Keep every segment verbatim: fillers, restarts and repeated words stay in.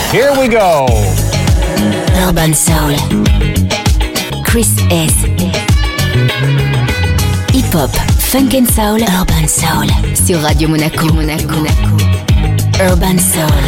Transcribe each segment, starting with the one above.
Here we go. Urban Soul. Chris S. Hip-hop, funk and soul, Urban Soul. Sur Radio Monaco. Monaco. Urban Soul.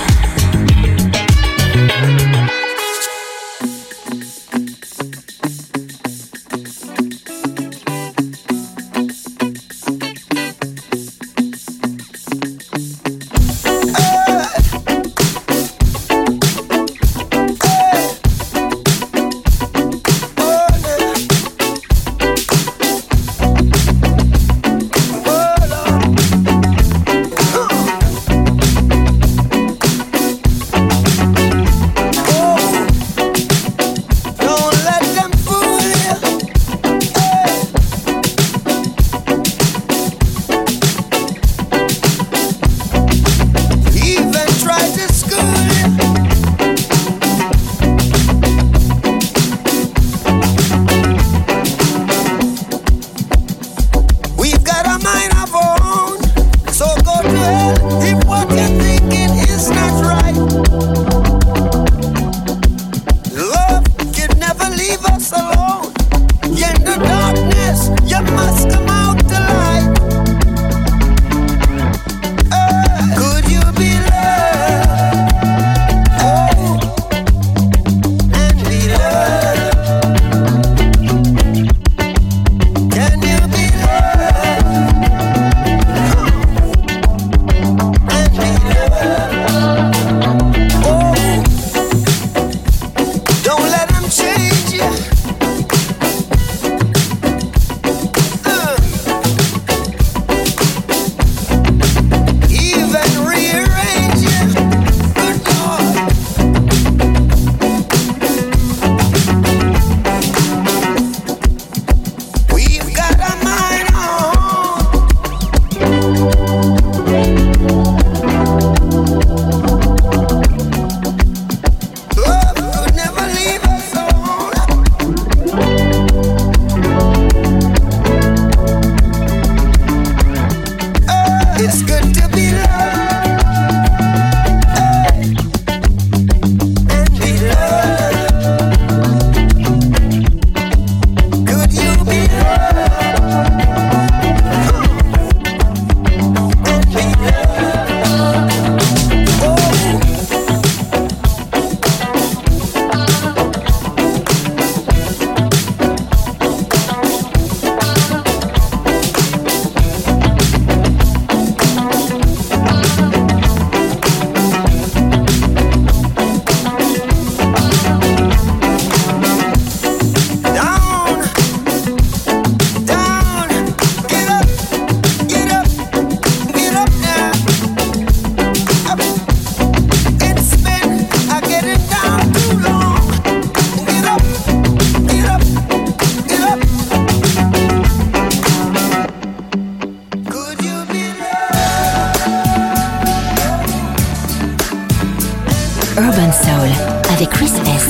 Urban Soul avec Chris S.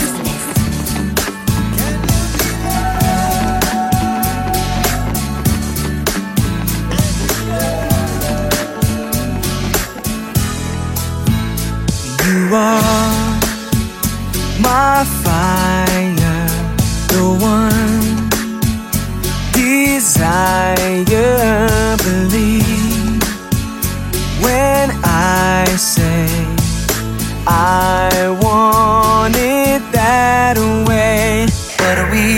You are my fire, the one desire. Believe when I say I want it that way. But we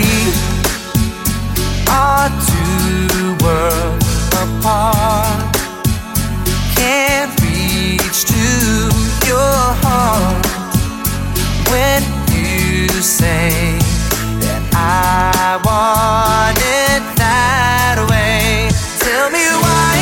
are two worlds apart. Can't reach to your heart when you say that I want it that way. Tell me why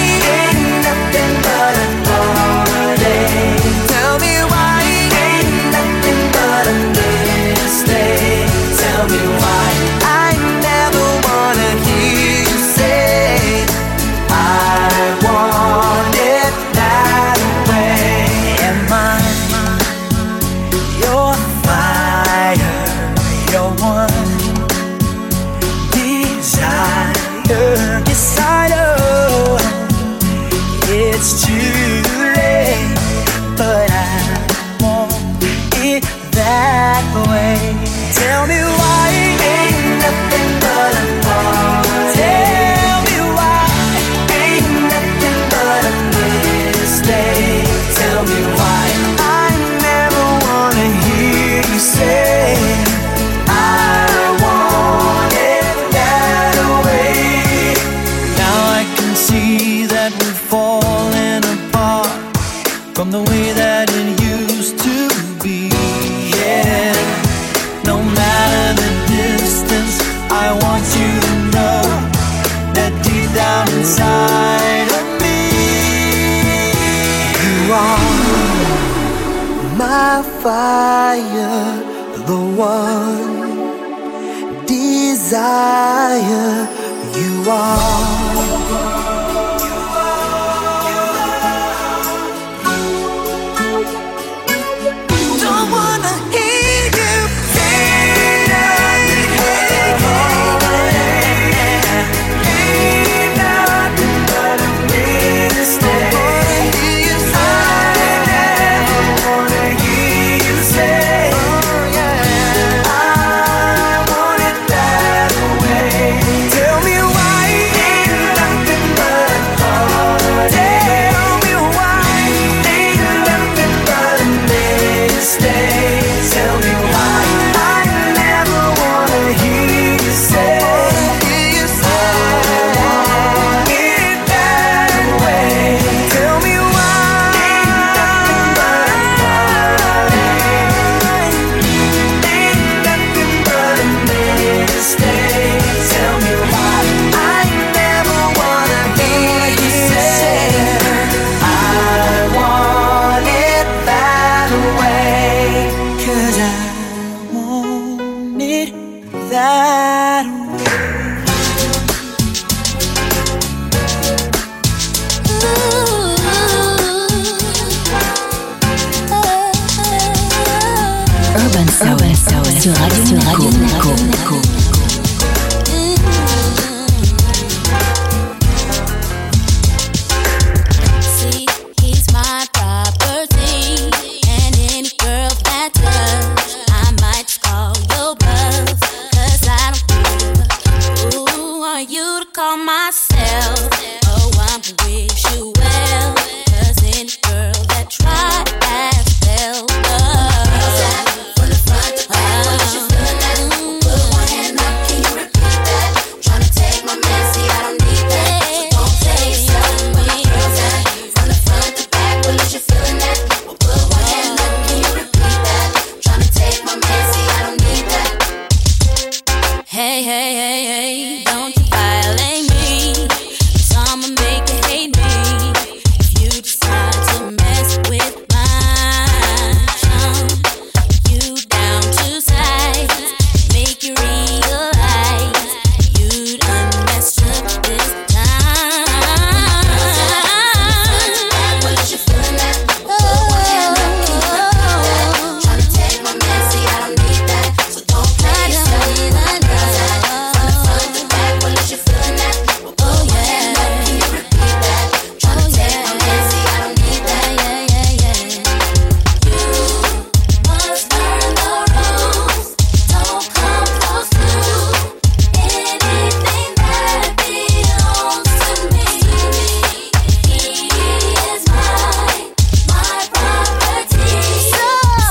my fire, the one desire you are. Don't wanna hear you say nothing, ain't nothing but a mistake. I never wanna hear you say, I want it that way. Tell me why ain't nothing but a heartache. Tell me why ain't nothing but a mistake. Tell me why I never wanna hear you say, I want it that way. Tell me why ain't nothing but a heartache. Ain't nothing but a mistake. Tell me why I never wanna hear you say, I want it that way. 'Cause I want it that way. Urban Soul, sur Radio Monaco. See, he's my property, and any girl that does, I might call your bluff, 'cause I don't give. Who are you to call myself? Oh, I'm to wish you well, 'cause any girl that tried has felt love. From the front to back, what is you feeling that? Put one hand up, can you repeat that? Tryna take my man, see I don't need that. So don't tell yourself when the girl's at. From the front to back, what is you feeling that? Put one hand up, can you repeat that? Tryna take my man, see I don't need that. Hey, hey, hey, hey, don't you violate me, 'cause I'ma make you hate me if you decide to mess with my chum. You down to size, make you realize you done messed up this time. What is you feeling that? Put one hand up, can you repeat that? Tryna take my man, see I don't need that. So don't play yourself when the girl's at. From the front to back, what is you feeling that? Put one hand up, can you repeat that? Tryna take my man, see I don't need that. Yeah, yeah, yeah. You must learn the rules. Don't come close to anything that belongs to me. He is mine, my property. So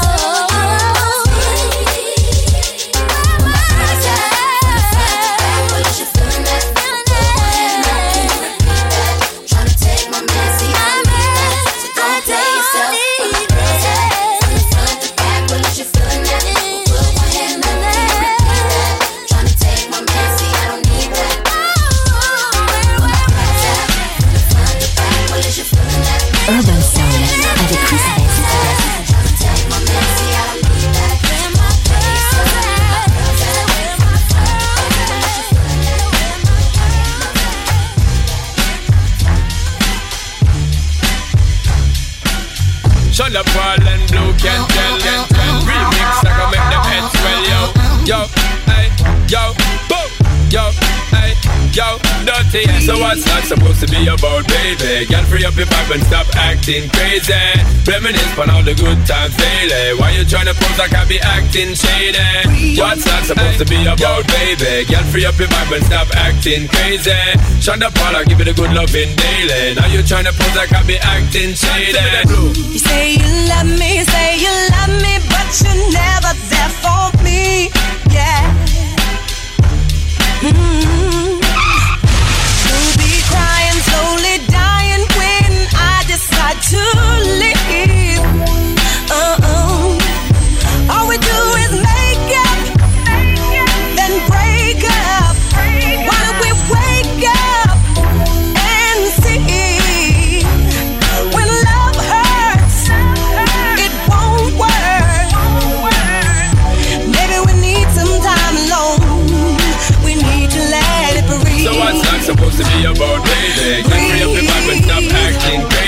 what is you feeling that? Put one hand up, can you repeat that? Tryna take my man, see I don't need that. So don't play yourself when the girl's at. From the front to back, what is you feeling that? Put one hand up, can you repeat that? Tryna take my man, see I don't need that. From the front to back, what is you feeling that? Urban Soul, avec Chris Best. Tryna take my man, see I don't need that. Where my place at? Where my Shut up, Paul and Blue can tell and tell. Remix, I can make them heads swell, yo. Yo, hey, yo, boom, yo, hey, yo, dirty. So what's that supposed to be about, baby? Girl, free up your vibe and stop acting crazy. Reminisce on all the good times daily. Why you tryna pose like I be acting shady? What's that supposed to be about, baby? Girl, free up your vibe and stop acting crazy. Shut up, Paul, I'll give you the good loving daily. Now you tryna pose like I be acting shady. You say you love me, you say you love me, but you're never there for me. Yeah. Mm-hmm. You'll be crying, slowly dying when I decide to leave. Uh-oh. All we do is make up, then break up. Why don't we wake up and see? When love hurts, it won't work.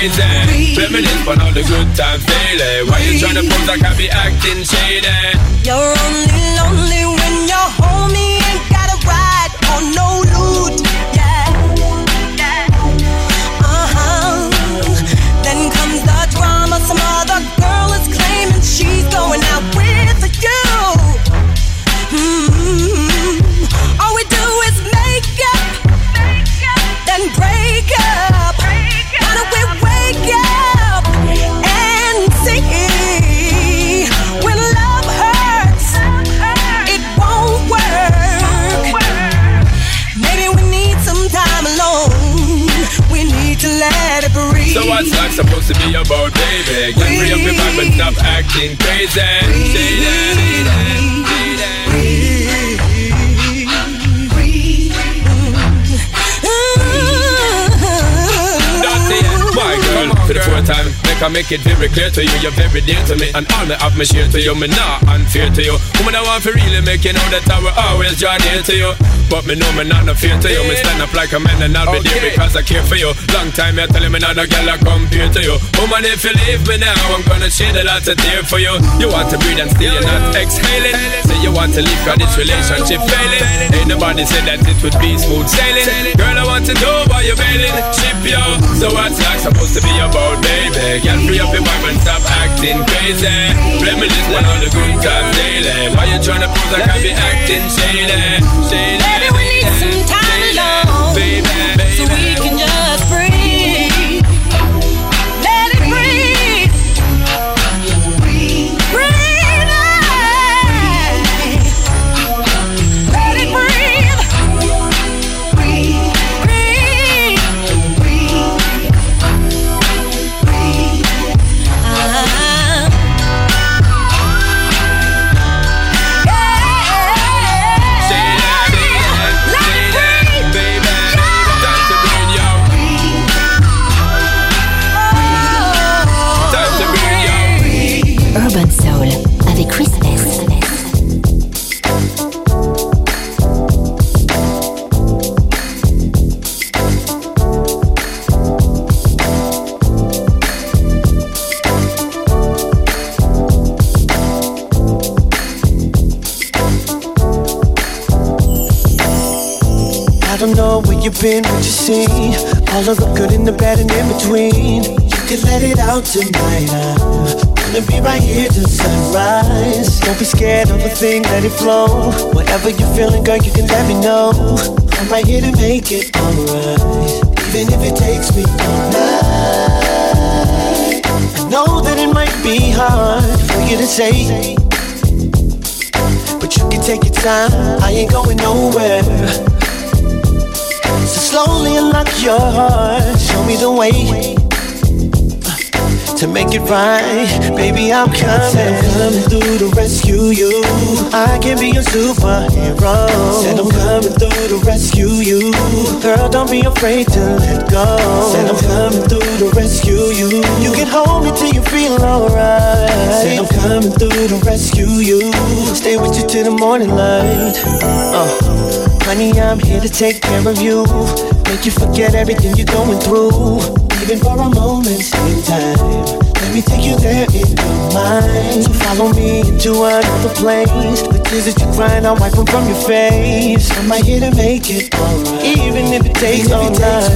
crazy. Reminisce on all the good times daily. Why you tryna pose like I be acting shady? You're only lonely when your homie ain't got a ride on no loot. Yeah, yeah. Uh-huh. Then comes the drama. Some other girl is claiming she's going out with you. Mm-hmm. All we do is make up, make up, then break up. Why don't we wake up and see? When love hurts, it won't work. Maybe we need some time alone. We need to let it breathe. So what's life supposed to be about, baby? Get free up your vibe and stop acting crazy. Say that, say that, say that. For the fourth time, make I make it very clear to you. You're very dear to me, and all me have me share to you. Me not unfair to you. Woman, I want to really make you know that I will always draw near to you. But me know me not no fear to you. Me stand up like a man and I'll be okay there because I care for you. Long time you're telling me not a girl I compare to you. Woman, if you leave me now, I'm gonna shed a lot of tears for you. You want to breathe and still you're not exhaling. Say you want to leave cause this relationship failing. Ain't nobody said that it would be smooth sailing. Girl, I want to know why you're bailing. Ship yo. So what's life supposed to be about, baby? Girl, free up your vibe and stop acting crazy. Reminisce on all the good times daily. Why you tryna pose like I be acting shady? Shady. Baby, we need some time alone, baby, baby. so we can just breathe. Let it breathe. Breathe. Breathe. Let it breathe. Breathe. Breathe. Breathe. Ah. Urban Soul avec Chris S. I don't know where you've been, what you seen. All of the good and the bad and in between. You can let it out tonight. I'm gonna be right here till sunrise. Don't be scared of a thing, let it flow. Whatever you're feeling, girl, you can let me know. I'm right here to make it alright, even if it takes me all night. I know that it might be hard for you to say, but you can take your time, I ain't going nowhere. So slowly unlock your heart, show me the way to make it right. Baby, I'm coming. Said I'm coming through to rescue you. I can be your superhero. Said I'm coming through to rescue you. Girl, don't be afraid to let go. Said I'm coming through to rescue you. You can hold me till you feel alright. Said I'm coming through to rescue you. Stay with you till the morning light. uh. Honey, I'm here to take care of you. Make you forget everything you're going through. Even for a moment's in time, let me take you there in your mind. So follow me into another place. The tears that you're crying, I'll wipe them from your face. I'm right here to make it alright, even if it takes all night.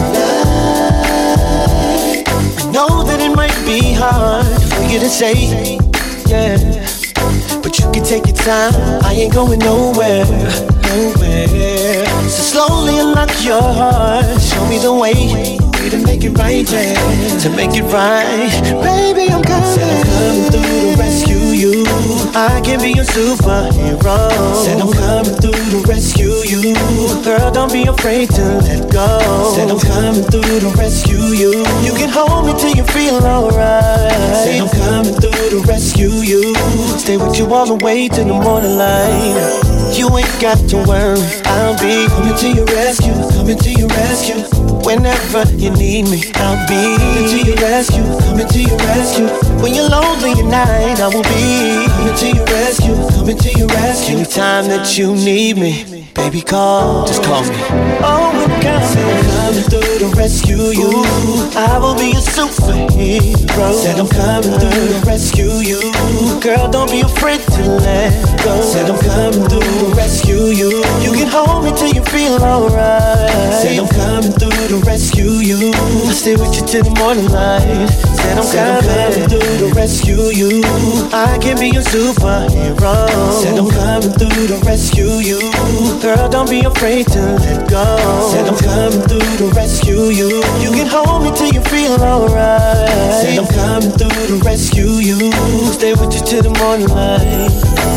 I know that it might be hard for you to say, yeah, but you can take your time, I ain't going nowhere, nowhere. So slowly unlock your heart, show me the way, way to make it right, yeah, to make it right. Baby, I'm coming. Said I'm coming through to rescue you. I can be your superhero. Said I'm coming through to rescue you. Girl, don't be afraid to let go. Said I'm coming through to rescue you. You can hold me till you feel alright. Said I'm coming through to rescue you. Stay with you all the way to the morning light. You ain't got to worry, I'll be coming to your rescue, coming to your rescue. Whenever you need me, I'll be coming to your rescue, coming to your rescue. When you're lonely at night, I will be coming to your rescue, coming to your rescue. Anytime that you need me. baby, call. Just call me. Oh, I'm coming through to rescue you. I will be a superhero. Said I'm coming through to rescue you. Girl, don't be afraid to let go. Said I'm coming through to rescue you. You can hold me till you feel alright. Said I'm coming through to rescue you. I'll stay with you till the morning light. Said I'm coming through to rescue you. I can be your superhero. Said I'm coming through to rescue you. Girl, don't be afraid to let go. Said I'm coming through to rescue you. You can hold me till you feel alright. Said I'm coming through to rescue you. Stay with you till the morning light.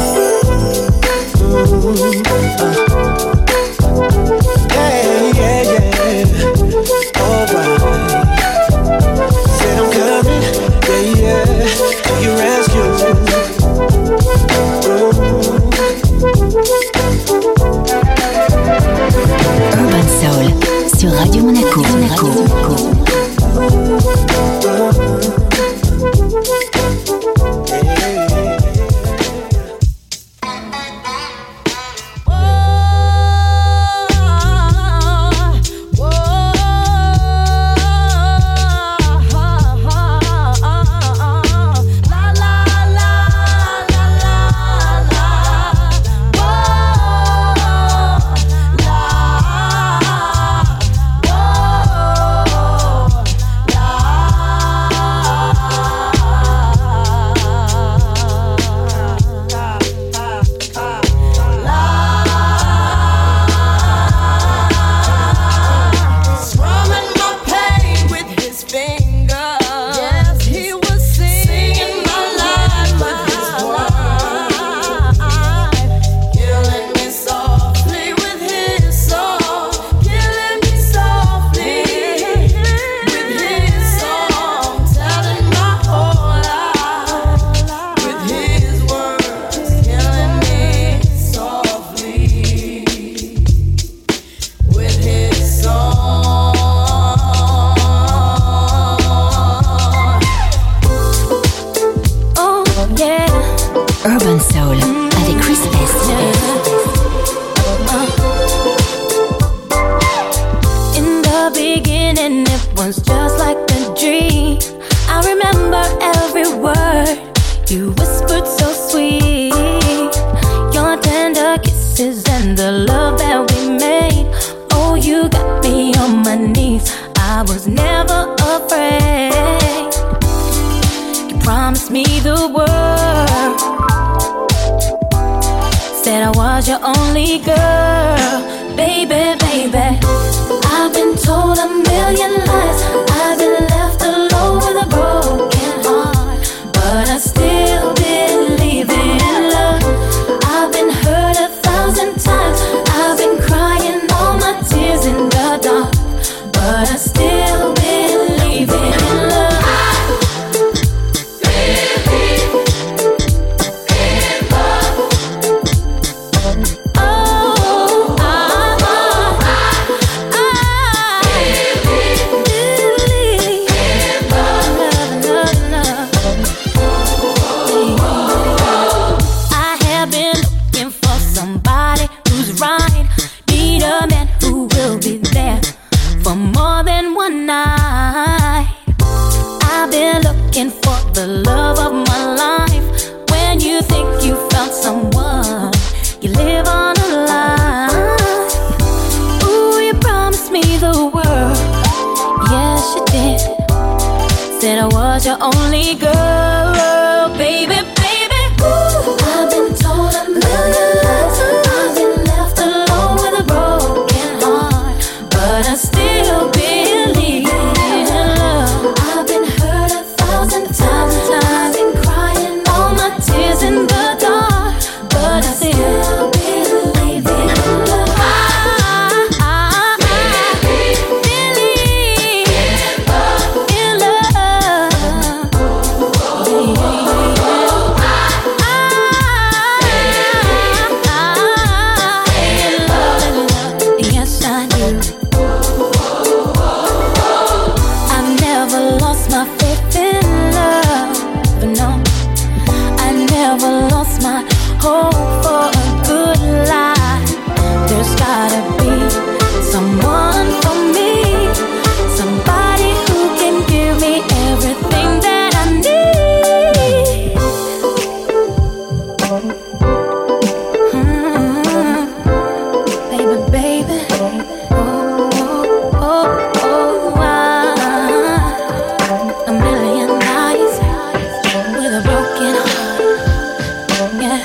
Mm-hmm. uh. Yeah, yeah, yeah. Alright. Said I'm coming, yeah, yeah, to your rescue. Urban Soul sur Radio Monaco. Monaco. Monaco. hope for a good life. There's gotta be someone for me, somebody who can give me everything that I need. Mm-hmm. Baby, baby, oh, oh, oh, oh, ah. A million eyes with a broken heart, yeah.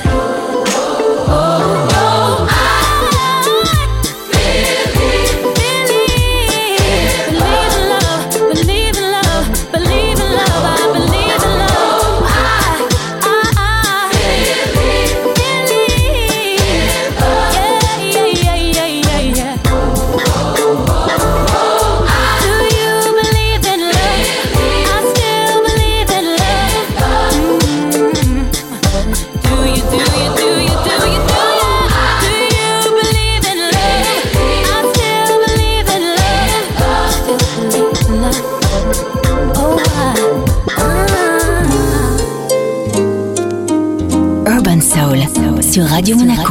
Sur Radio Monaco.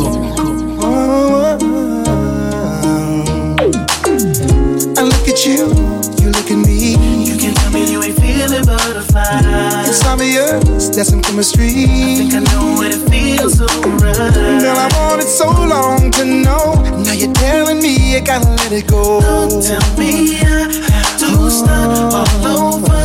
I look at you, you look at me. You can tell me you ain't feeling butterflies. Inside of yours, that's some chemistry. I think I know what it feels so right. Girl, I wanted so long to know. Now you're telling me you gotta let it go. Don't tell me I have to start all over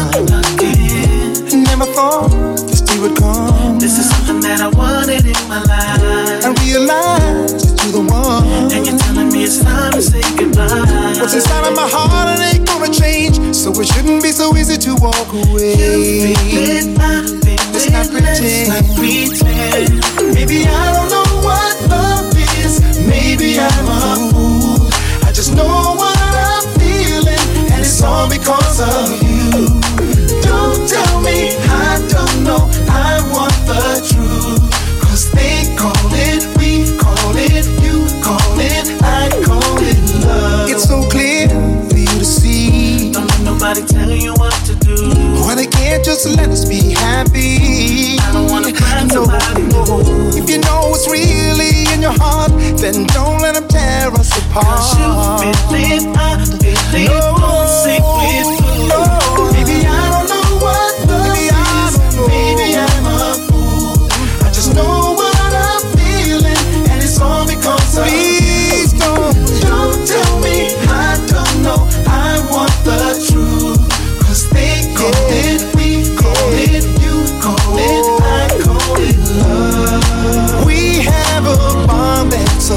again. Never thought this day would come. This is something that I wanted in my life. I realize that you're the one. And you're telling me it's time to say goodbye. What's inside of my heart, it ain't gonna change. So it shouldn't be so easy to walk away. You feel it, I feel it. Let's not pretend. Let's not pretend. Maybe I don't know what love is. Maybe I'm a fool. I just know what I'm feeling, and it's all because of you. Don't tell me I don't know. I want the truth. Cause they call it, we call it, you call it, I call it love. It's so clear for you to see. Don't let nobody tell you what to do. Why they can't just let us be happy? I don't wanna cry no, somebody no. If you know what's really in your heart, then don't let them tear us apart. Cause you feel it, I feel it. No, Don't sink with you. no. Maybe I don't know what love Maybe is. Maybe I'm a fool. I just know what I'm feeling, and it's all because of Please don't, don't tell me I don't know. I want the truth. Cause they call it, we call it, you call it, I call it love. We have a bond that's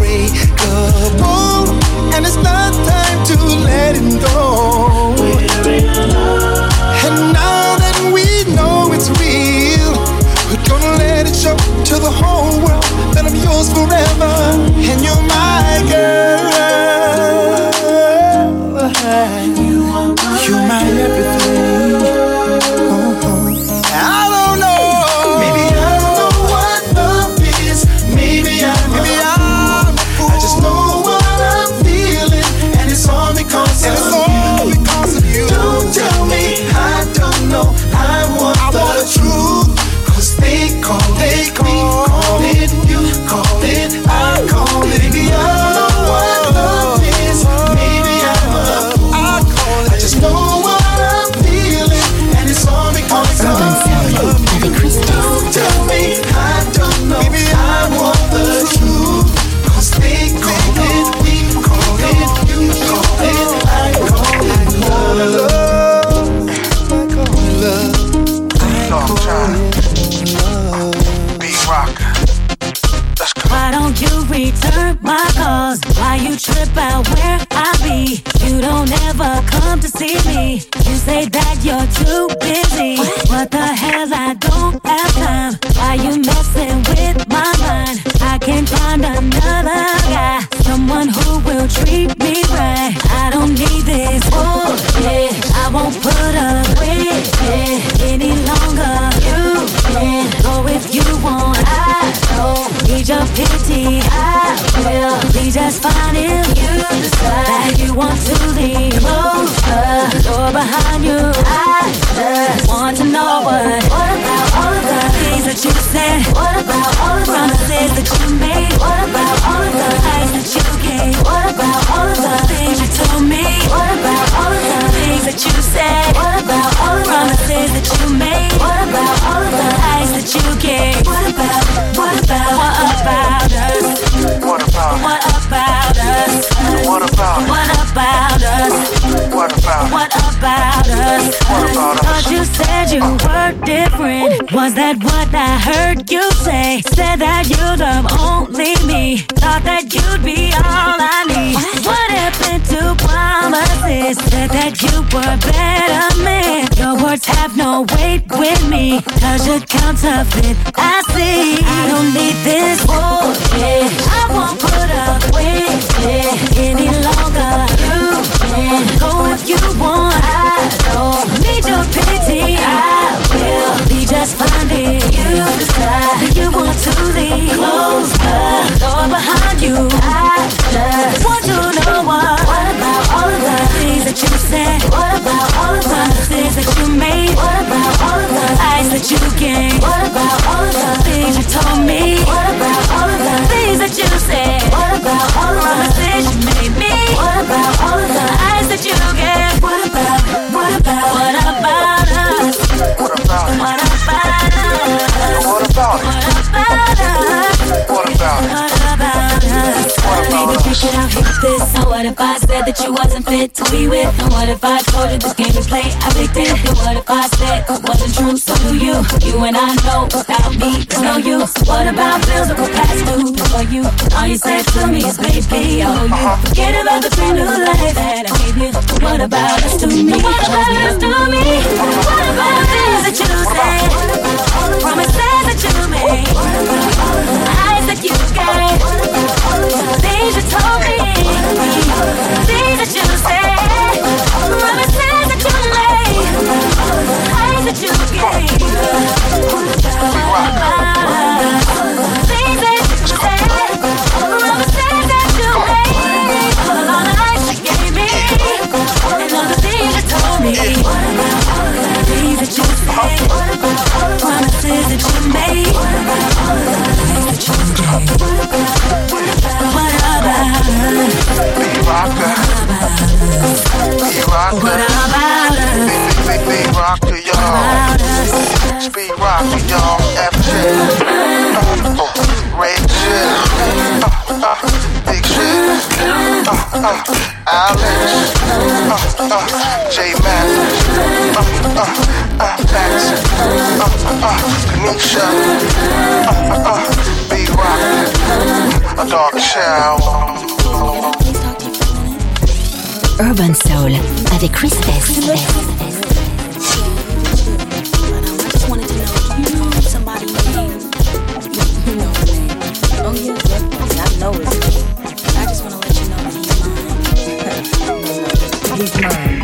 unbreakable, and it's not time to let it go. We're in love. And now that we know it's real, we're gonna let it show to the whole world that I'm yours forever, and you're my girl. You're my everything. Oh, I don't know. Maybe I don't know what love is. Maybe I'm Maybe I'm a fool. I just know what I'm feeling, and it's all because and of it's all you. Because of you. Don't tell me I don't know. I want I the want truth. Cause they call they it, call we call it, you call it, I call it. Maybe I don't know what love is. Maybe I'm a fool. I call it. I just know what I'm feeling, and it's all because of you. Don't tell me I don't know. Maybe I want the truth. Cause they call it, we call it, you call it, I call it love. I call it love. I call it love. B-Rocker. Let's go. Why don't you return my calls? Why you trip out where I be? You don't ever come to see me. You say that you're too busy. What the hell, I don't have time. Why you messing with my mind? I can find another guy, someone who will treat me right. I don't need this bullshit. I won't put up with it any longer. You can go if you want. I don't need your pity. I will be just fine if you decide that you want to leave. Close the door behind you. I about us? Thought you said you were different. Was that what I heard you say? Said that you'd love only me. Thought that you'd be all I need. What happened to promises? Said that you were better man. Your words have no weight with me, cause you're counterfeit. I see, I don't need this bullshit. I won't put up with it any longer. You can go if you want. I don't need your pity. I will be just fine if you decide that you want to leave. Close the door behind you. I just want to know what. What about all of the things that you said? What about all of the promises that you made? What about all of the lies that you gave? What about all of the things you told me? What about all of the things that you said? What about all of the promises you made me? What about all of the lies that you gave? What about, what about, what about us? What about it? What about us? What about it? What about us? What about it? What about us? Baby, check it out, hit this. So what if I said that you wasn't fit to be with? And what if I told you this game is play? I picked it. And what if I said it wasn't true? So do you? You and I know without me, there's no use. What about bills that were past due for you? All you said to me is, baby, oh, you forget about the brand new life that I gave you. What about us to me? What about us to me? What about things that you said? Promises that you made? Lies that you gave? Things you told me? Things that you said? Promises that you made? Lies that you gave? What about us? Things that you said? Promises that you made? All the lies you gave me? And all the things you told me? What about all of the things that you said? What about all the promises that you made? What about all of the things that you gave? What about, what about, what about us? Be rocker. Be rocker. What about us? Be, be, be rocker, y'all. Speed rocker, y'all. F J. Uh, oh, red shit. Uh, uh, big shit. Uh, uh, Alex. Uh, uh, J Mathis. Uh, uh, uh, Max. Uh, uh, Kanisha. Uh, uh, be rocker. A dark shower. Urban Soul avec Chris Test. But um, I just wanted to know if you knew somebody named, you know the name. Oh yeah, yeah, I know his name. I just want to let you know that he's mine. He's mine.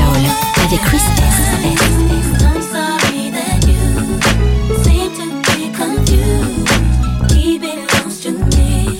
Soul avec Chris Best. I'm sorry that you seem to be confused. He belongs to me,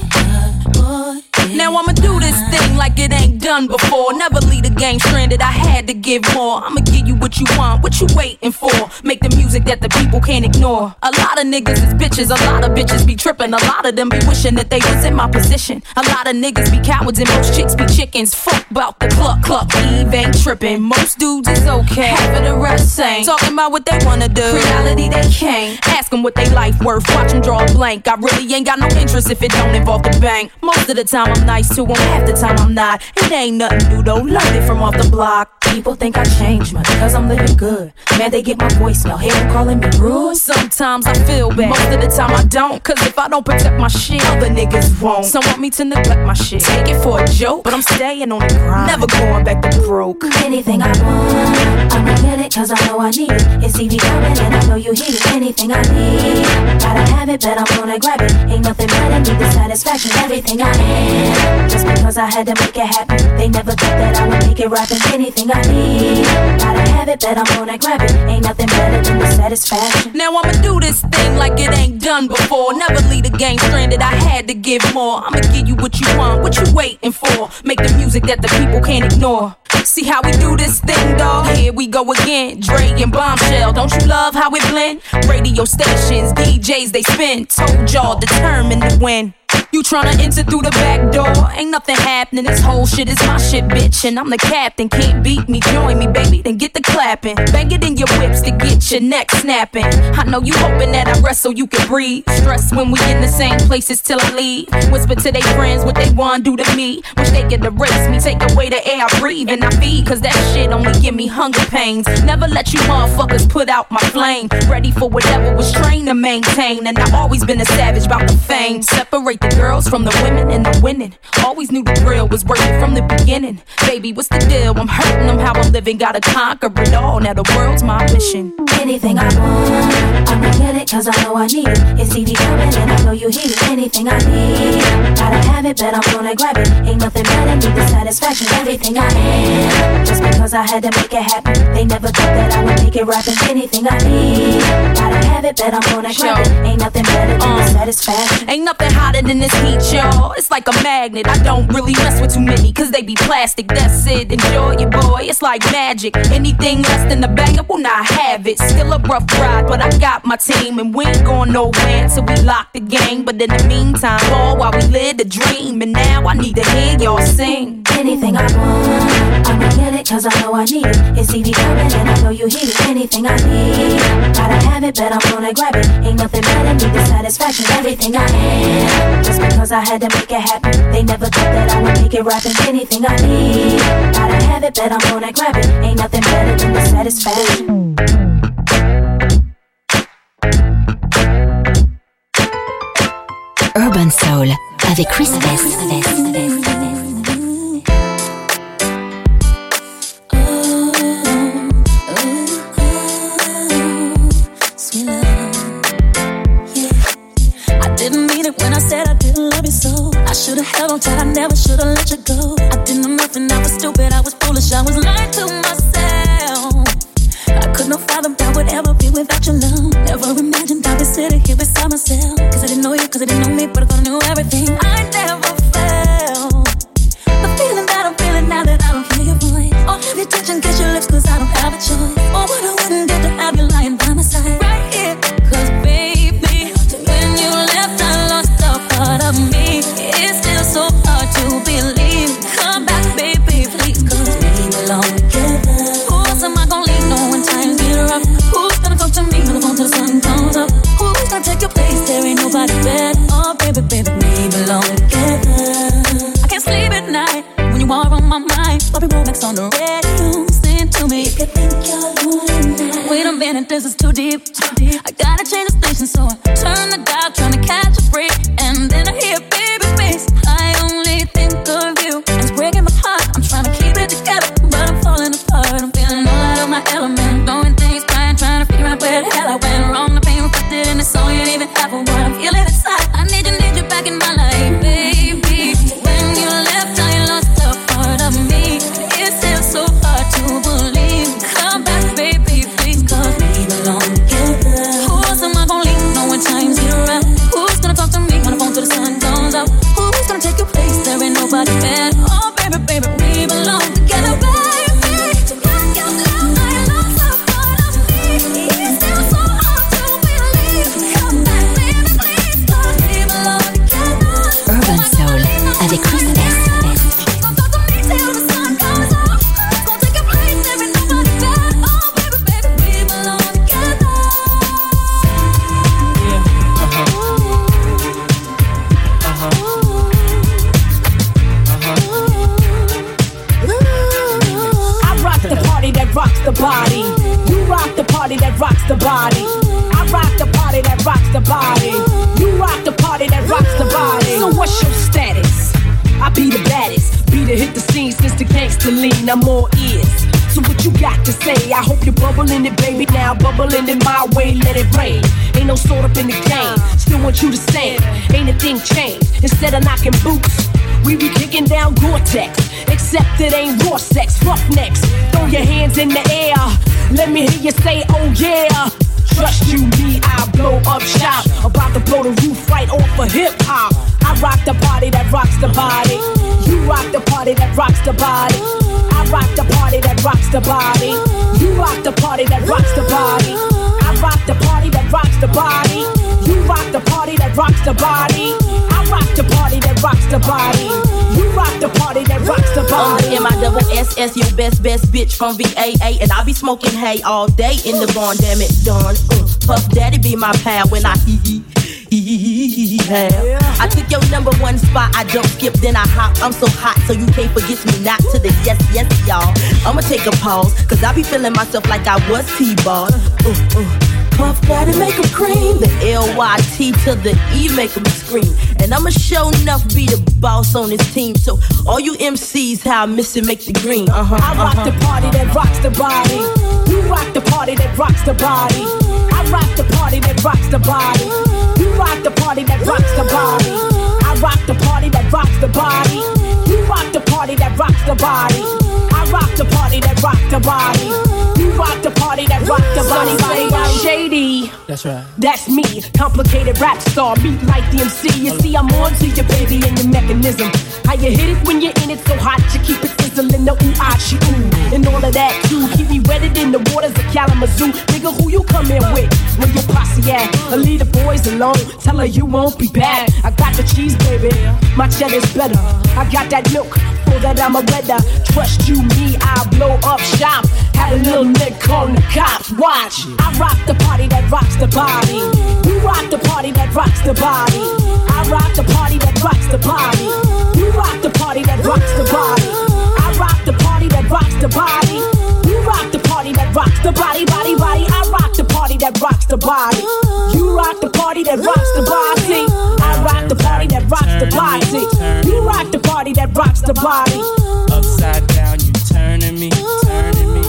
boy. Now I'ma do this thing like it ain't done before. Never leave the game stranded, I had to give more. I'ma give you what you want, what you waiting for. Make the music that the people can't ignore. A lot of niggas is bitches, a lot of bitches be tripping. A lot of them be wishing that they was in my position. A lot of niggas be cowards and most chicks be chickens. Fuck about the cluck cluck, Eve ain't tripping. Most dudes is okay, half of the rest ain't. Talking about what they wanna do, reality they can't. Ask them what they life worth, watch them draw a blank. I really ain't got no interest if it don't involve the bank. Most of the time I'm nice to them, half the time I'm not. It ain't nothing new though, learned it from off the block. People think I changed much because I'm living good. Man, they get my voicemail, hear them calling me rude. Sometimes I feel bad, most of the time I don't. Cause if I don't protect my shit, other niggas won't. Some want me to neglect my shit, take it for a joke, but I'm staying on the grind, never going back to broke. Anything I want, I'ma get it cause I know I need it. It's T V coming and I know you hear it. Anything I need, gotta have it, but I'm gonna grab it. Ain't nothing better, need the satisfaction. Everything I am, just because I had to make it happen. They never thought that I would make it rapping. Anything I need, gotta have it, but I'm gonna grab it. Ain't nothing better than the satisfaction. Now I'ma do this thing like it ain't done before. Never leave the game stranded, I had to give more. I'ma give you what you want, what you waiting for. Make the music that the people can't ignore. See how we do this thing, dawg? Here we go again, Dre and Bombshell. Don't you love how it blend? Radio stations, D Js, they spin. Told y'all, determined to win. You tryna enter through the back door, ain't nothing happening. This whole shit is my shit, bitch, and I'm the captain. Can't beat me, join me, baby, then get the clapping. Bang it in your whips to get your neck snapping. I know you hoping that I rest so you can breathe. Stress when we in the same places till I leave. Whisper to they friends what they want do to me. Wish they could erase me, take away the air I breathe and I feed. Cause that shit only give me hunger pains. Never let you motherfuckers put out my flame. Ready for whatever was trained to maintain. And I've always been a savage about the fame. Separate the girls from the women and the winning. Always knew the thrill was worth it from the beginning. Baby, what's the deal? I'm hurting them how I'm living. Gotta conquer it all. Now the world's my mission. Anything I want, I'ma get it cause I know I need it. It's T V coming and I know you hear it. Anything I need, gotta have it, but I'm gonna grab it. Ain't nothing better, need the satisfaction. Everything I am, just because I had to make it happen. They never thought that I would make it rapping. Anything I need, gotta have it, but I'm gonna grab it. Ain't nothing better than the satisfaction. Ain't nothing hotter than this heat, y'all. It's like a magnet. I don't really mess with too many cause they be plastic. That's it, enjoy it, boy. It's like magic. Anything less than the banger will not have it. Still a rough ride, but I got my team and we ain't going nowhere until we lock the game. But in the meantime, all while we live the dream. And now I need to hear y'all sing. Anything I want, I'ma get it cause I know I need it. It's T V coming and I know you hear it. Anything I need, gotta have it, but I'm gonna grab it. Ain't nothing better, need the satisfaction. Everything I am, just because I had to make it happen. They never thought that I would make it rapping. Anything I need, gotta have it, but I'm gonna grab it. Ain't nothing better than the satisfaction. Urban Soul avec Chris Best. When I said I didn't love you so, I should've held on tight, I never should've let you go. I didn't know nothing, I was stupid, I was foolish, I was lying to myself. I could not fathom I would ever be without your love. Never imagined I'd be sitting here beside myself. Cause I didn't know you, cause I didn't know me, but I thought I knew everything. I never felt the feeling that I'm feeling now that I don't hear your voice. Or have you touch and kiss your lips cause I don't have a choice. Or what I wouldn't do to have you lying by my side right here. Cause baby, when you left I lost a part of me. It's still so hard to believe. Come back baby please, cause we belong together. Who else am I gonna leave no when times get rough? Who's gonna come to me when the phone till the sun comes up? Who's gonna take your place? There ain't nobody better. Oh baby, baby, we belong together. I can't sleep at night when you are on my mind. Bobby Womack's on the radio, sing to me. If you think you're lonely now, wait a minute, this is too deep, too deep. I gotta change the station, so I turn the dial, trying to catch a break, and then I hear baby's face. I only think of you, and it's breaking my heart. I'm trying to keep it together, but I'm falling apart. I'm feeling all out of my element, doing things, crying, trying to figure out where the hell I went wrong. The pain reflected in the song, you didn't even have a word. I'm feeling inside. I need you, need you back in my life, baby. When you left, I lost a part of me. It's still so hard to believe. body. You rock the party that rocks the body. I rock the party that rocks the body. You rock the party that rocks the body. So what's your status? I be the baddest. Be to hit the scene since the gangster lean. I'm all ears. So what you got to say? I hope you're bubbling it, baby. Now bubbling in my way, let it rain. Ain't no sort up in the game. Still want you to stand. Ain't a thing changed. Instead of knocking boots, we be kicking down Gore-Tex. Except it ain't raw sex, roughnecks. Throw your hands in the air. Let me hear you say, oh yeah. Trust you, me, I blow up shop. About to blow the roof right off of hip-hop. I rock the party that rocks the body. You rock the party that rocks the body. I rock the party that rocks the body. You rock the party that rocks the body. I rock the party that rocks the body. You rock the party that rocks the body. I rock the party that rocks the body. You rock the party that rocks the body. I'm the M I double S S, your best, best bitch from V A A. And I be smoking hay all day in the barn, damn it, done. Uh, Puff Daddy be my pal when I hee hee. I took your number one spot, I don't skip, then I hop. I'm so hot, so you can't forget me not to the yes, yes, y'all. I'ma take a pause, cause I be feeling myself like I was T-ball. Uh, uh. Puff Daddy make 'em cream. The L Y T to the E make 'em scream. And I'ma show enough be the boss on this team. So all you M Cs, how I miss it, make the green. Uh-huh, I rock uh-huh. the party that rocks the body. You rock the party that rocks the body. I rock the party that rocks the body. You rock the party that rocks the body. I rock the party that rocks the body. You rock the party that rocks the body. I rock the party that rocks the body. You rock the party that rocks the body. Say I'm shady. That's right. That's me. Complicated rap star, meet like the M C. You see, I'm on to your baby and your mechanism. How you hit it when you're in it so hot, you keep it sizzling. The ooh, ah, she ooh. And all of that too. Keep me wetted in the waters of Kalamazoo. Nigga, who you come in with? Where your posse at? Or leave the boys alone. Tell her you won't be back. I got the cheese, baby. My cheddar's better. I got that milk. For that I'm a redder. Trust you, me, I'll blow up shop. Had a little nigga calling the cops. Watch. I rock the party that rocks the body. You rock the party that rocks the body. I rock the party that rocks the body. You rock the party that rocks the body. I rock the party that rocks the body. You rock the party that rocks the body, body, body. I rock the party that rocks the body. You rock the party that rocks the body. I rock the party that rocks the body. You rock the party that rocks the body. Upside down, you turning me, turning me.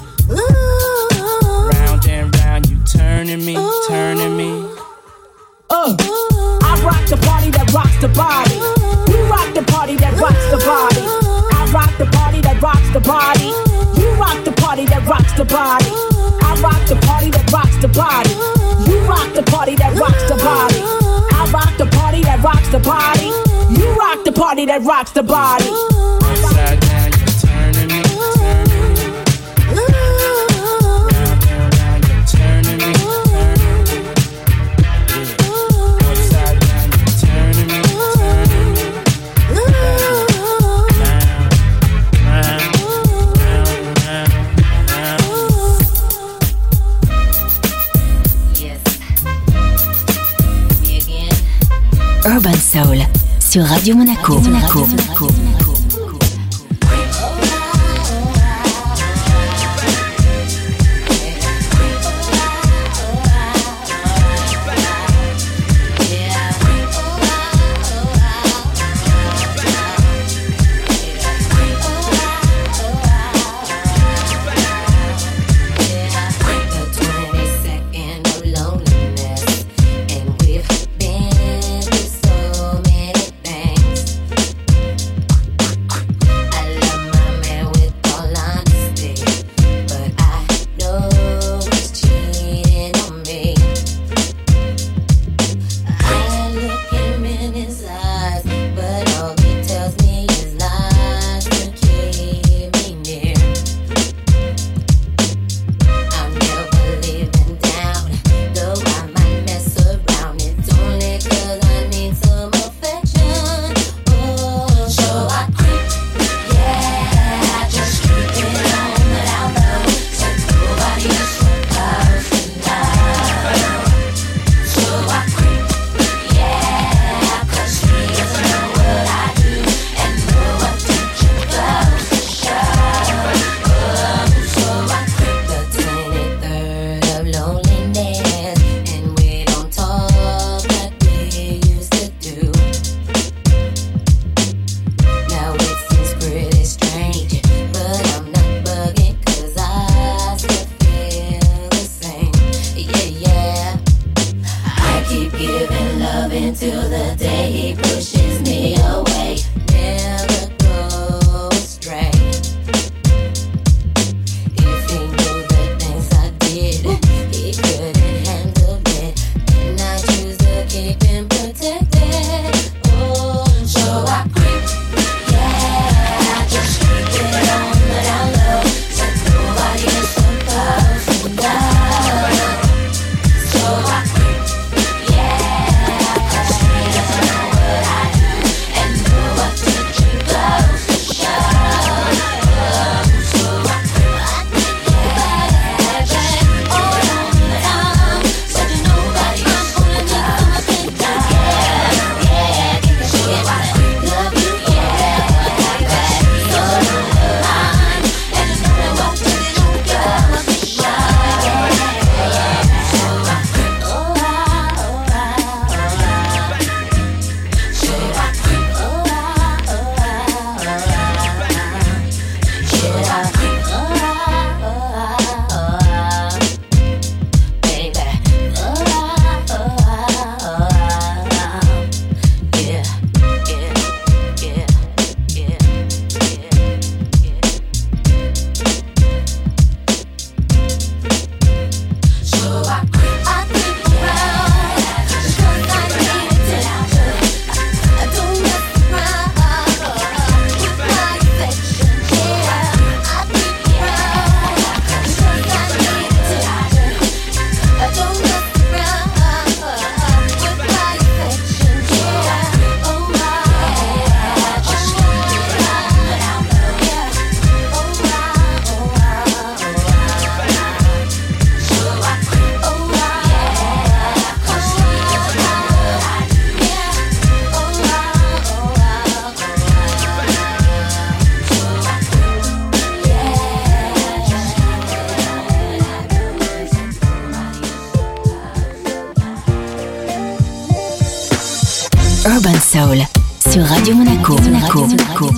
Round and round, you turning me, turning me. Uh, I rock the party that rocks the body. You rock the party that rocks the body. I rock the party that rocks the body. You rock the party that rocks the body. I rock the party that rocks the body. You rock the party that rocks the body. I rock the party that rocks the body. You rock the party that rocks the body. Upside down, you turning me, turning me. Round and round, you turning me, turning me. Yeah. Upside down, you turning me, turning me. Round, round, round, round, round. Yes. Me again. Urban Soul sur Radio Monaco. Radio Monaco. Radio Monaco. Urban Soul sur Radio Monaco. Monaco. Monaco.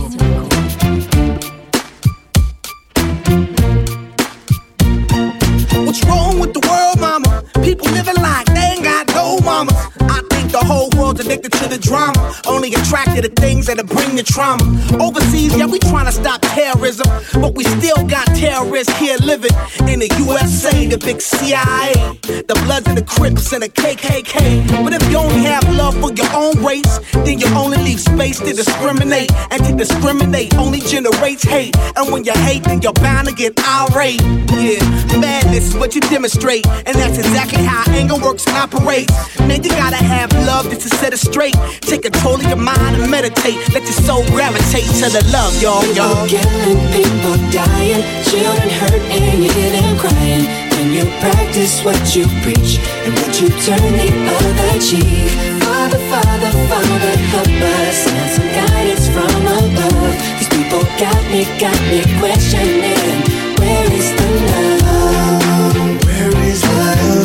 What's wrong with the world, mama? People living like they ain't got no mamas. I think the whole world's addicted to the drama, only attracted to things that'll bring the trauma. Overseas, yeah, we trying to stop terrorism, but we still got terrorists here living in the U S A, the big C I A, the Bloods and the Crips and the K K K. But if you only have love for your own race, then you only leave space to discriminate, and to discriminate only generates hate. And when you hate, then you're bound to get irate. Yeah, madness is what you demonstrate, and that's exactly how anger works and operates. Man, you gotta have love just to set it straight. Take control of your mind and meditate. Let your soul gravitate to the love, y'all, y'all. People killing, people dying, children hurt and you hear them crying. When you practice what you preach, and when you turn the other cheek. Father, Father, Father, help us, send some guidance from above. These people got me, got me questioning, where is the love? Where is the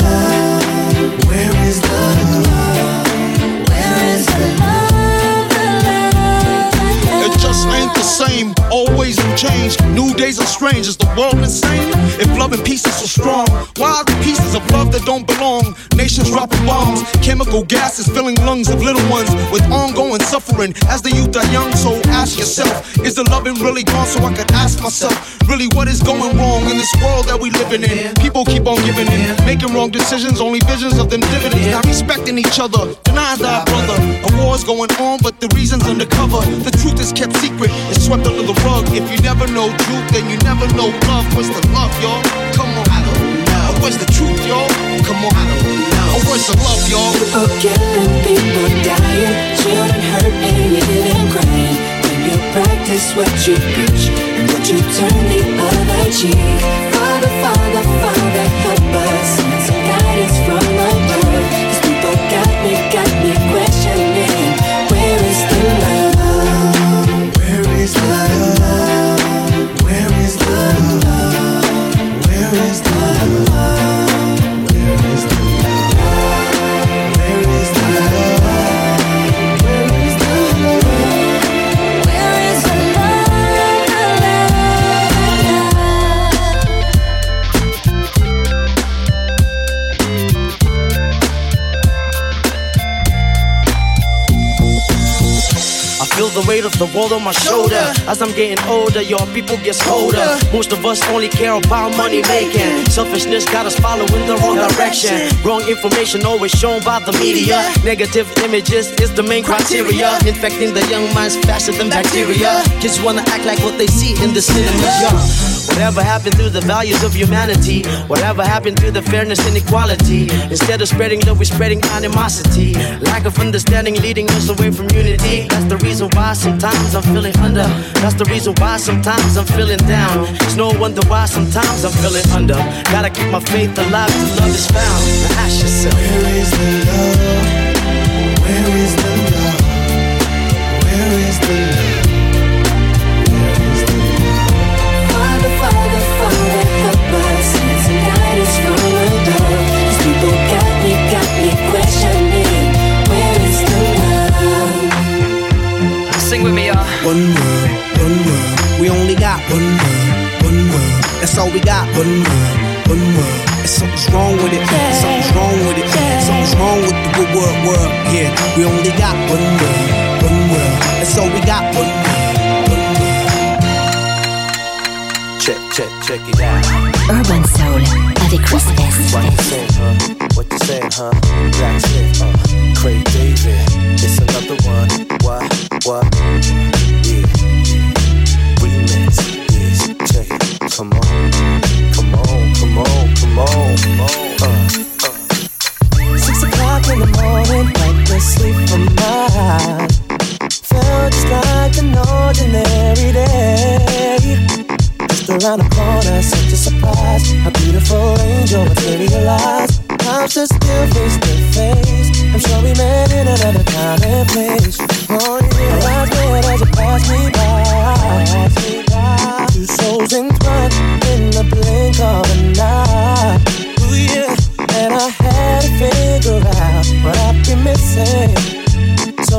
love? Where is the love? Where is the love? The love, the love? It just ain't the same, always in change. New days are strange, is the world insane? If love and peace is so strong, why are the pieces of love that don't belong? Nations dropping bombs, chemical gases filling lungs of little ones with ongoing suffering as the youth are young. So ask yourself, is the loving really gone? So I could ask myself, really what is going wrong in this world that we living in? People keep on giving in, making wrong decisions, only visions of them dividends. Not respecting each other, denying thy brother. A war's going on, but the reason's undercover. The truth is kept secret, it's swept under the rug. If you never know truth, then you never know love. What's the love, y'all? Come on, I don't know. Where's the truth, y'all? Come on, I don't know. Where's the love, y'all? People killing, people dying, children hurt and you hear them crying. When you practice what you preach, and when you turn the other cheek. Father, Father, Father, help us, send some guidance from above. These people got me, got me questioning, where is the love? Where is the love? Where is the love? Where is the love? Where is the love? Where is the love? Where is the love? Where is the I feel the weight of the world on my shoulder. As I'm getting older, your people get colder. Most of us only care about money making. Selfishness got us following the wrong direction. Wrong information always shown by the media. Negative images is the main criteria. Infecting the young minds faster than bacteria. Kids wanna act like what they see in the cinemas. Yeah. Whatever happened to the values of humanity? Whatever happened to the fairness and equality? Instead of spreading love, we're spreading animosity. Lack of understanding leading us away from unity. That's the reason why sometimes I'm feeling under. That's the reason why sometimes I'm feeling down. It's no wonder why sometimes I'm feeling under. Gotta keep my faith alive till love is found. Now ask yourself, where is the love? Where is the love? Where is the love? Father, Father, Father, help us, send some guidance from above. These people got me, got me questioning, where is the love? Sing with me, y'all. One world, one world, we only got one world, one world. That's all we got. One world, one world. And something's wrong with it. Something's wrong with it. Something's wrong with the good world, world. Yeah, we only got one world, one world. That's all we got. One world, one world. Check, check, check it out. Urban Soul avec Chris S. What you saying, huh? What you saying, huh? Black Smith, uh, Craig David. It's another one. What, what? Yeah. Remix. Yes, check it. Come on. Come on, come on, come on, come on. Uh, uh. Six o'clock in the morning, wipe the sleep from my eyes. Felt just like an ordinary day. Just around the corner, such a surprise. A beautiful angel materialized. I'm just still face to face. I'm sure we met in another time and place. Oh yeah, my eyes met as you pass me by. Two souls entwined in the blink of an eye. Ooh yeah, and I had to figure out what I've been missing.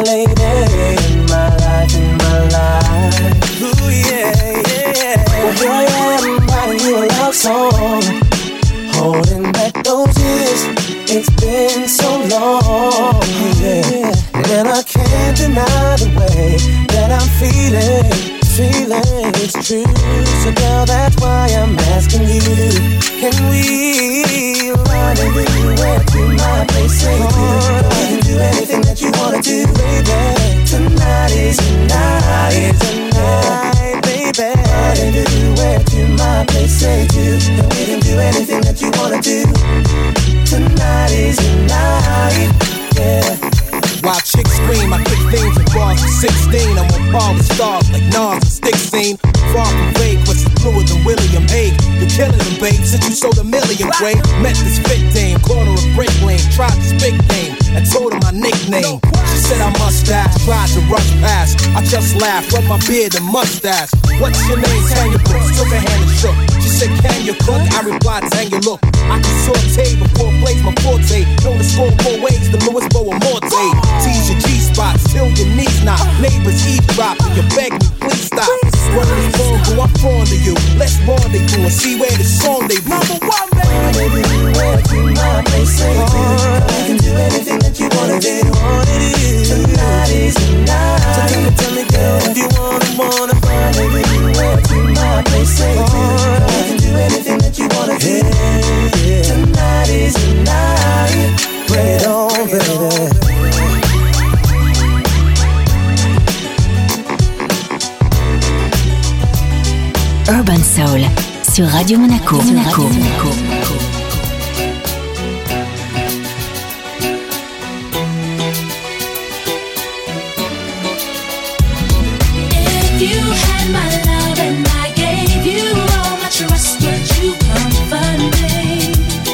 lady in my life, in my life. Ooh, yeah, yeah, yeah. Well, here I am, writing you a love song, holding back those years. It's been so long, yeah. And I can't deny the way that I'm feeling. Feeling it's true, so girl, that's why I'm asking you. Can we run anywhere to my place? Say we can do anything that you wanna do, baby. Tonight is the night, is the night, baby. Run anywhere to my place, say do. And we can do anything that you wanna do. Tonight is the night, yeah. While chicks scream, I kick things in bars at sixteen. I'm on par with stars like Nas and Stick Scene. Far from vague, what's fluid than William Hague. You're killing them, babe, since you sold a million, Gray. Met this fit dame, corner of brick lane. Tried this big name, and told her my nickname. She said I must ask, tried to rush past. I just laughed, rubbed my beard and mustache. What's your name? Tanya Brooks. Took her hand and shook. She said, can you cook? I replied, Tanya, look, I can saute before plays my forte. Know the score four ways, the Louis Boa Morte. Tease your G-spots, till your knees knock. Neighbors eavesdrop, and you beg me, please stop. Run this phone, go, I'm fond of you. Let's rendezvous and see where the song they be. Number one, baby. Where to my place, say do. We can do anything that you wanna do. Tonight is the night. So tell me, tell me, girl, if you wanna, wanna find me. Where to my place, say do. We can do anything that you wanna do. Tonight is the night. Bring it on, baby. Urban Soul sur Radio Monaco. Monaco. Monaco. If you had my love and I gave you all my trust, would you comfort me?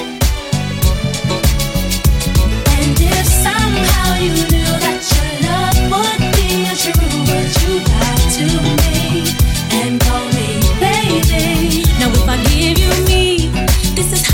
And if somehow you knew that your love would be untrue, would you lie to me and call me baby? Now if I give you me, this is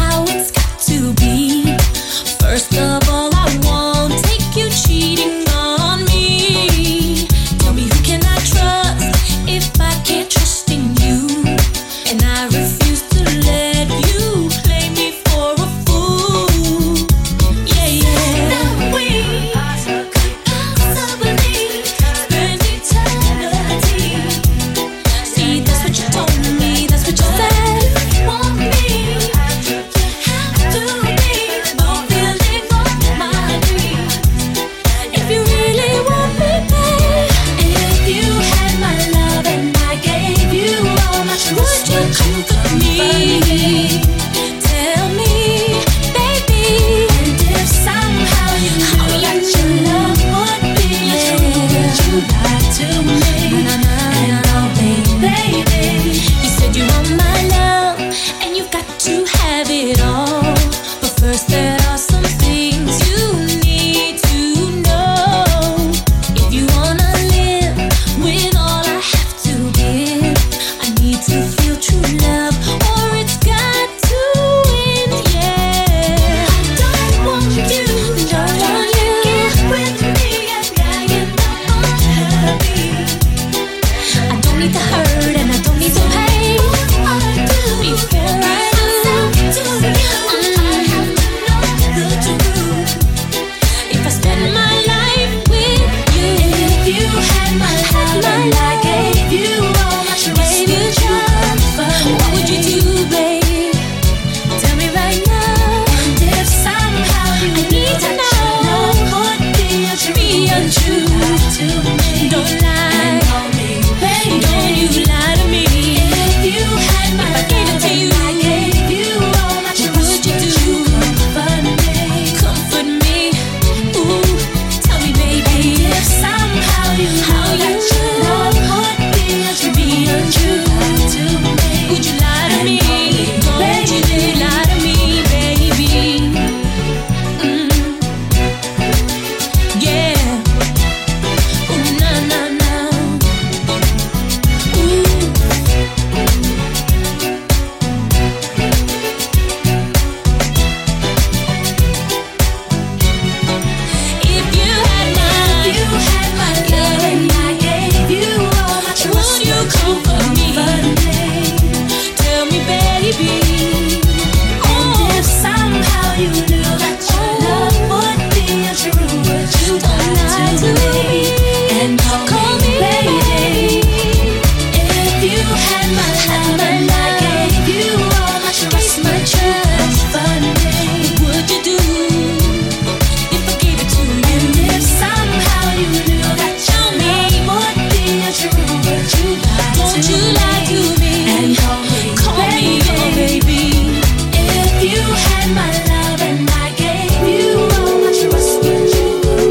you lie to me and call me baby. If you had my love and I gave you all my trust, my trust, funny, what would you do if I gave it to you? And if somehow you knew that your name would be untrue, would you lie won't to you me lie to me and call me, call me your baby? If you had my love and I gave you all my trust, would you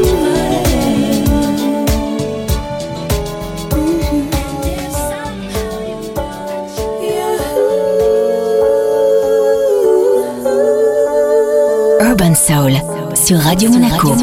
Urban Soul sur Radio Monaco.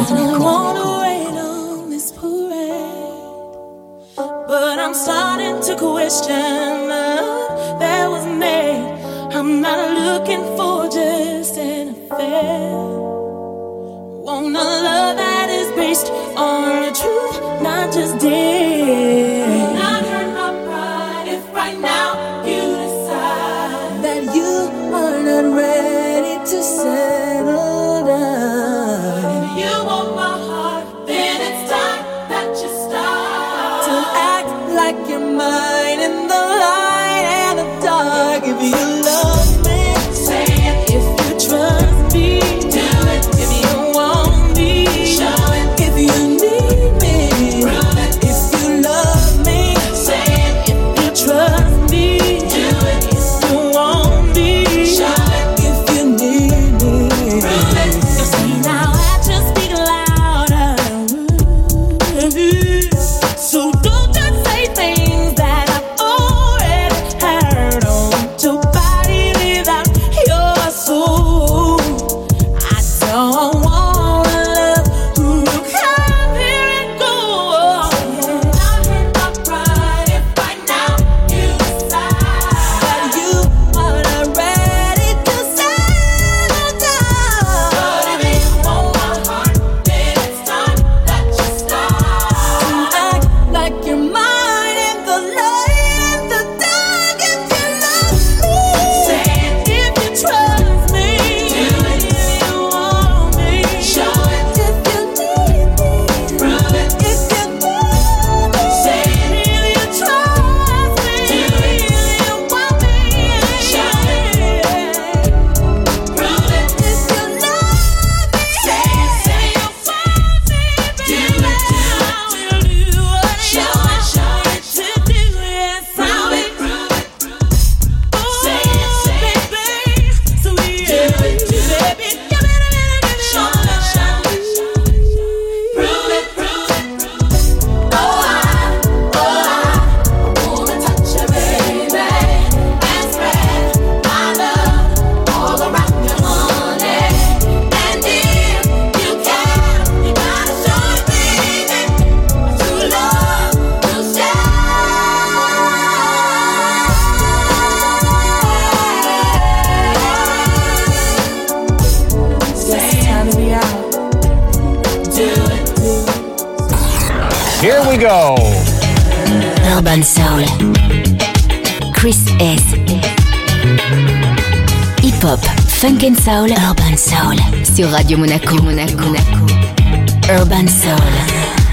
But I'm starting to question love that was made. I'm not looking for just an affair. Want a love that is based on the truth, not just dead. Not hurt my pride if right now you decide that you are not ready to settle down. If you want my heart, then it's time that you start to act like you're mine in the light and the dark. If you love me, say it. If you trust me, do it. If you want me, show it. If you need me, prove it. If you love me, say it. If you trust me, do it. If you want me, show it. If you need me, prove it. You see now actions speak louder than words. So don't just say things that I've already heard on your body without your soul. I don't wanna love who come here and go. Not hurt my pride if right now you decide that you are not ready to settle down. But if you want my heart, then it's time that you start to act like you're mine in the light and the dark. If you love me, say it. If you trust me, do it. If you want me, show it. If you need me, prove it. If you want me, say it. If you trust me, do it. If you want me, show it. Prove it. If you love me, say it. Say you want me, do it. I will do what you want to do. Yes, prove it. Prove it. Say it. Say it, baby. So we do it. Do it. Baby, give it a minute, give it a minute. Prove it. Prove it. Oh, I, oh, I wanna touch you, baby, and spread my love all around you, honey. And if you can, you gotta show it, baby. True love will shine. It's time to be out. Do it. Here we go. Urban Soul. Chris S. Hip-hop, funk and soul, Urban Soul sur Radio Monaco. Monaco. Urban Soul.